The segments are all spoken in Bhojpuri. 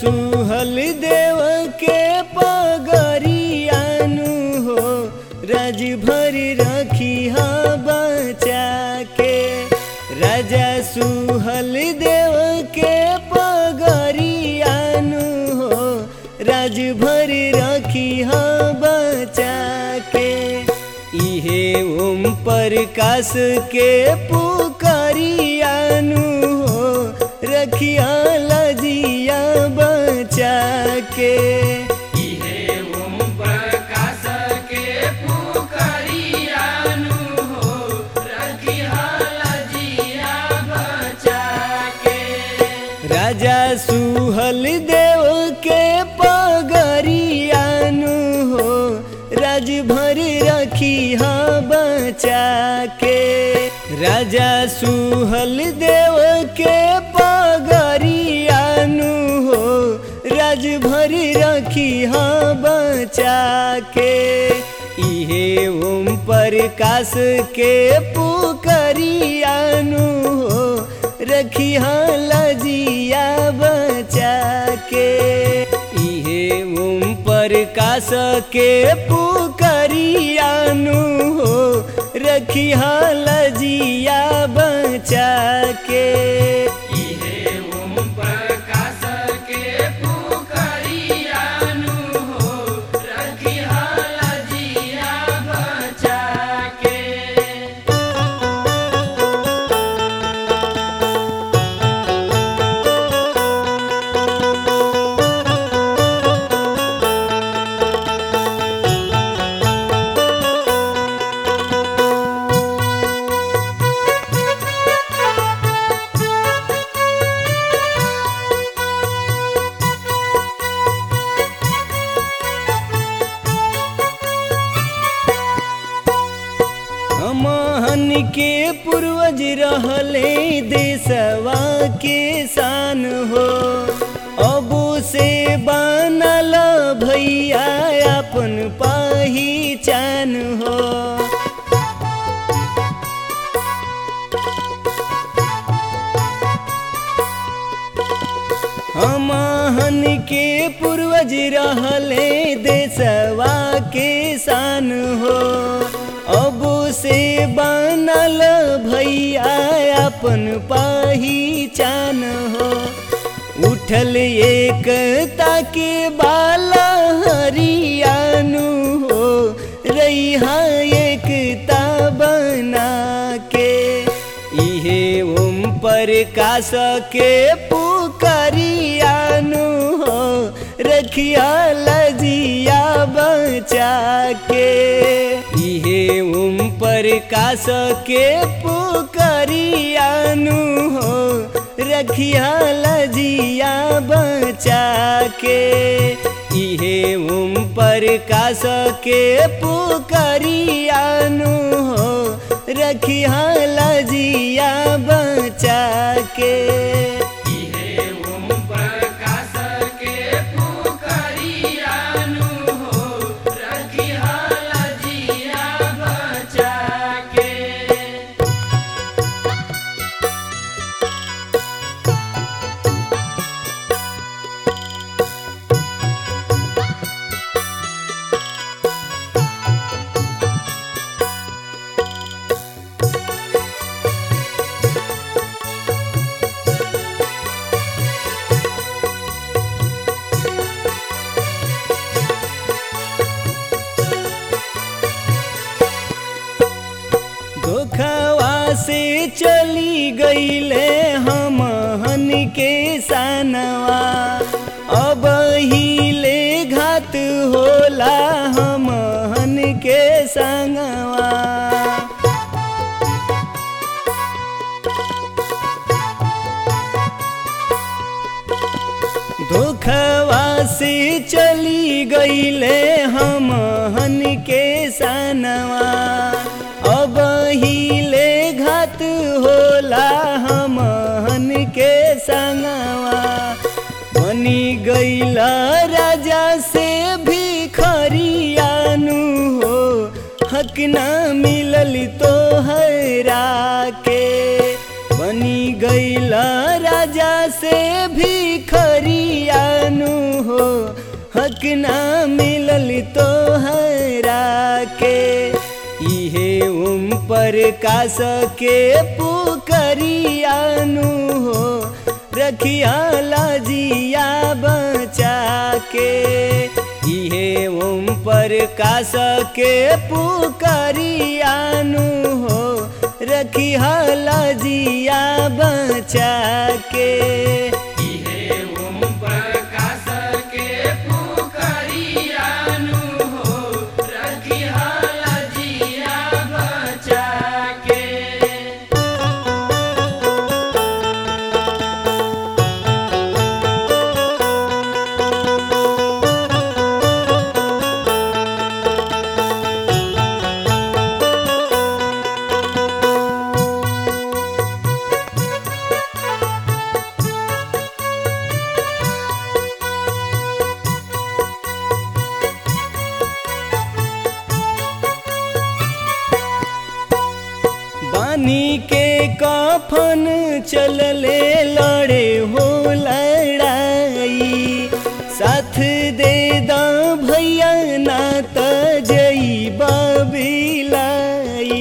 सुहल देव के पगरियानु हो राज भर रखी हा बचा के। राजा सुहल देव के पगरियानु हो राज भर रखी हा बचा के। इहे ओम प्रकाश के पुकारियानु हो रखिया लजिया बचा के। इहे ओम प्रकाश के पुकारियानु हो रखिया लजिया बचा के। राजा सुहल देव के पगरियानु हो राज भर रखिया बचा के। राजा सुहल देव के पगरियानु हो राज भर रखिया बचा के। इहे ओम प्रकाश के पुकारियानु हो रखिया लजिया बचा के। इहे ओम प्रकाश के पुकारियानु हो रखिया लजिया बचा के। इहे ओम प्रकाश के पुकारियानु हो रखिया लजिया बचा के। हमहन के पूर्वज रहले देशवा के शान हो अब से बनल भैया अपन पहचान हो। हमहन के पूर्वज रहले देशवा के शान हो अब से बनल भैया अपन पहचान हो। उठल एकता के बाला हरियानु हो रैहा एकता बना के। इहे ओम प्रकाश के पुकारियानु हो रखिया लजिया बचा के। इहे ओम प्रकाश के पुकारियानु हो रखिया लजिया बचा के। इहे ओम प्रकाश के पुकारियानु हो रखिया लजिया बचा के। इहे ओम प्रकाश के पुकारियानु हो रखिया लजिया बचा के। धोखवा से चली गईले हमहन के सनवा अब हिले घात होला हमहन के संगवा। धोखवा से चली गईले हमहन के सनवा अब हिले घात होला हमहन के संगवा। बनी गईला राजा से भिखरियानु हो हक ना मिलल तोहरा के। बनी गईला राजा से भिखरियानु हक ना मिलल तोहरा के। इहे ओम प्रकाश के पुकरियानु हो रखिया लाजिया बचा के। इहे ओम प्रकाश के पुकरियानु हो रखिया लाजिया बचा के। इहे ओम प्रकाश के पुकरियानु हो रखिया लाजिया बचा के। बानी के कफन चलले लड़े हो लड़ाई। साथ दे दा भैया ना त जइबा बिलाई।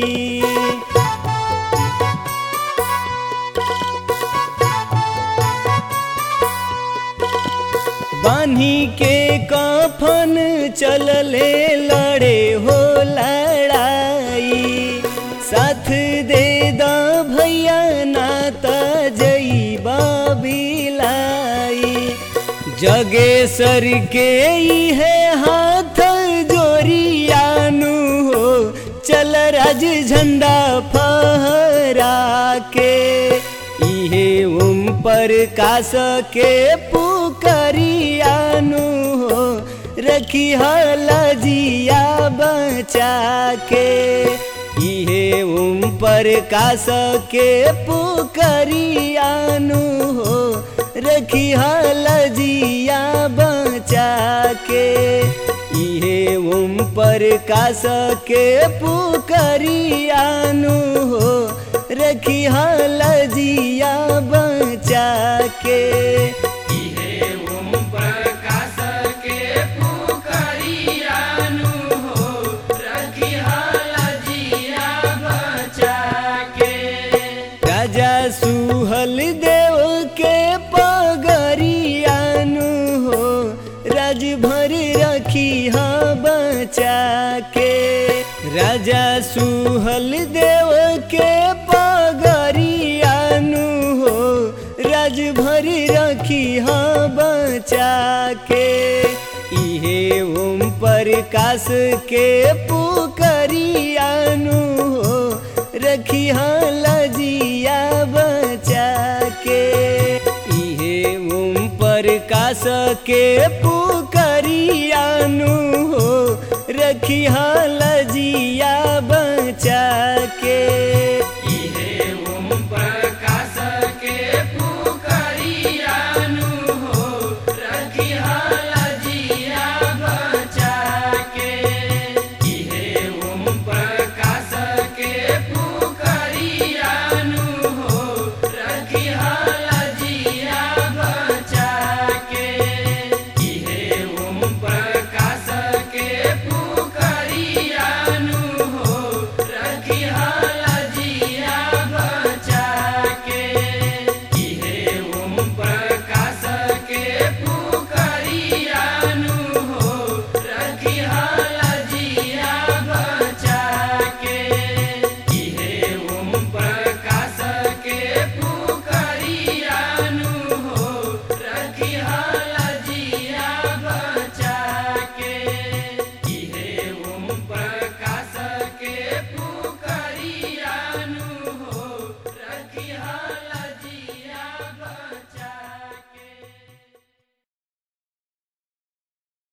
बानी के कफन चलले लड़े हो लड़ाई। साथ दे दा भैया ना त जइबा बिलाई। जगेश्वर के इहे हाथ जोरियानु हो चल राज झंडा फहरा के। इहे ओम प्रकाश के पुकरियानु हो रखिया लाजिया बचा के। इहे ओम प्रकाश के पुकरियानु हो रखिया लाजिया बचा के। इहे ओम प्रकाश के पुकरियानु हो रखिया लाजिया बचा के। इहे ओम प्रकाश के पुकरियानु हो रखिया लाजिया बचा के। राजा सुहल देव के पगरियानु हो राजभर रखिया बचा के। राजा सुहल देव के पगरियानु हो राजभर रखिया बचा के। इहे ओम प्रकाश के पुकरियानु हो रखिया लाजिया बचा के। इहे ओम प्रकाश के पुकरियानु हो रखिया